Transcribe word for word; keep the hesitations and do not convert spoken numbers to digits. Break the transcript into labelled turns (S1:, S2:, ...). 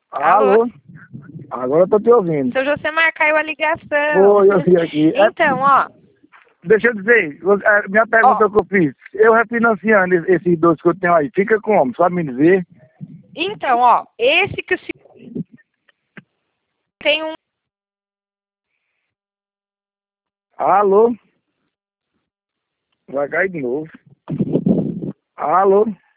S1: Alô?
S2: Alô?
S1: Agora eu tô te ouvindo.
S2: Seu Josemar, caiu a ligação.
S1: Foi, eu vi aqui. É-
S2: Então, ó.
S1: Deixa eu dizer, você- a minha pergunta
S2: Ó.
S1: que eu fiz, eu refinanciando esse- esses dois que eu tenho aí, fica como? Só me dizer.
S2: Então, ó. Esse que o senhor tem um...
S1: Alô? Vai cair de novo. Alô?